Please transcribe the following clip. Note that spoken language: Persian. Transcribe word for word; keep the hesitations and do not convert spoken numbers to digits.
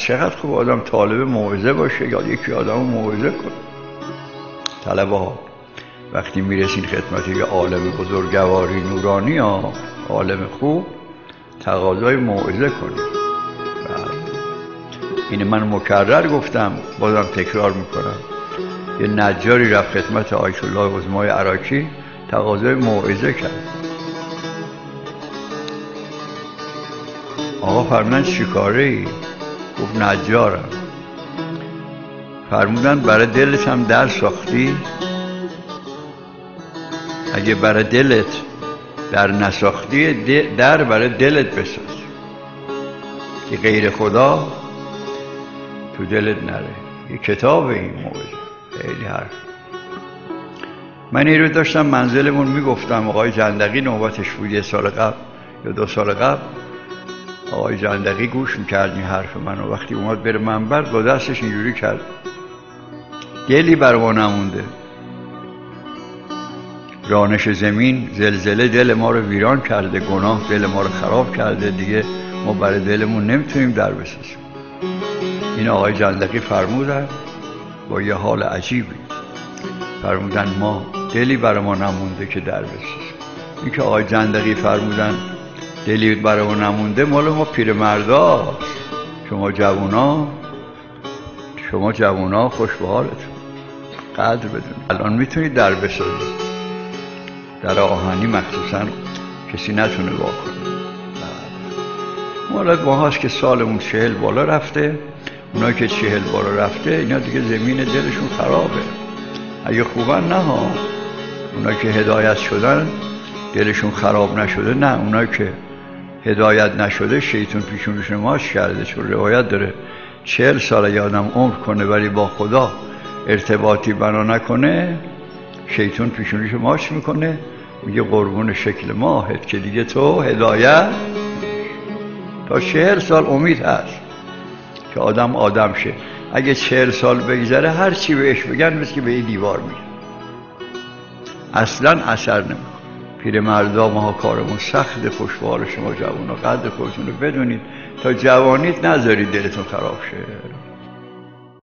چقدر خوب آدم طالب موعظه باشه یا یکی آدم موعظه کنه. طلبه ها وقتی میرسین خدمت یه عالم بزرگواری نورانی ها، عالم خوب، تقاضای موعظه کنید. این من مکرر گفتم، بازم تکرار میکنم. یه نجاری رفت خدمت آیت الله عظمای عراقی، تقاضای موعظه کرد. آقا فرمودن چی کاره ای؟ گفت نجارم. فرمودن برای دلت هم در ساختی؟ اگه برای دلت در نساختی، در برای دلت بساز که غیر خدا تو دلت نره. یه کتاب این موعظه، خیلی حرف. من این رو داشتم منزلمون میگفتم، آقای جندقی نوبتش بود یه سال قبل یا دو سال قبل. آقای جندقی گوش میکرد این حرف منو. وقتی اومد بره منبر با دستش اینجوری کرد، دلی بر ما نمونده، رانش زمین زلزله دل ما رو ویران کرده، گناه دل ما رو خراب کرده، دیگه ما برای دلمون نمیتونیم در بسازیم. این آقای جندقی فرمودن با یه حال عجیبی، فرمودن ما دلی برای ما نمونده که در بسازیم. این که آقای جندقی فرمودن دلی برای ما نمونده، مال ما پیرمردا، شما جوونا، شما جوونا خوش به حالتون، قدر بدونید. الان میتونید در بسازید، در آهنی مخصوصا کسی نتونه وا کنه. مالت ما هاست که سالمون چهل بالا رفته. اونا که چهل بالا رفته اینا دیگه زمین دلشون خرابه. اگه خوبن نه ها، اونا که هدایت شدن دلشون خراب نشده نه. اونا که هدایت نشده شیطان پیشونشون ماش کرده. چون روایت داره چهل سال یه آدم عمر کنه ولی با خدا ارتباطی بنا نکنه، شیطان پیشونش ماش میکنه، میگه قربون شکل ماهت که دیگه تو هدایت. تا چهل سال امید هست که آدم آدم شه. اگه چهل سال بگذره هر چی بهش بگن مثل که به این دیوار میگن، اصلا اثر نمیکنه. پیرمردا ما کارمون سخته، پشتوار شما جوونا قدر خودتون رو بدونید تا جوانیت نذارید دلتون خراب شه.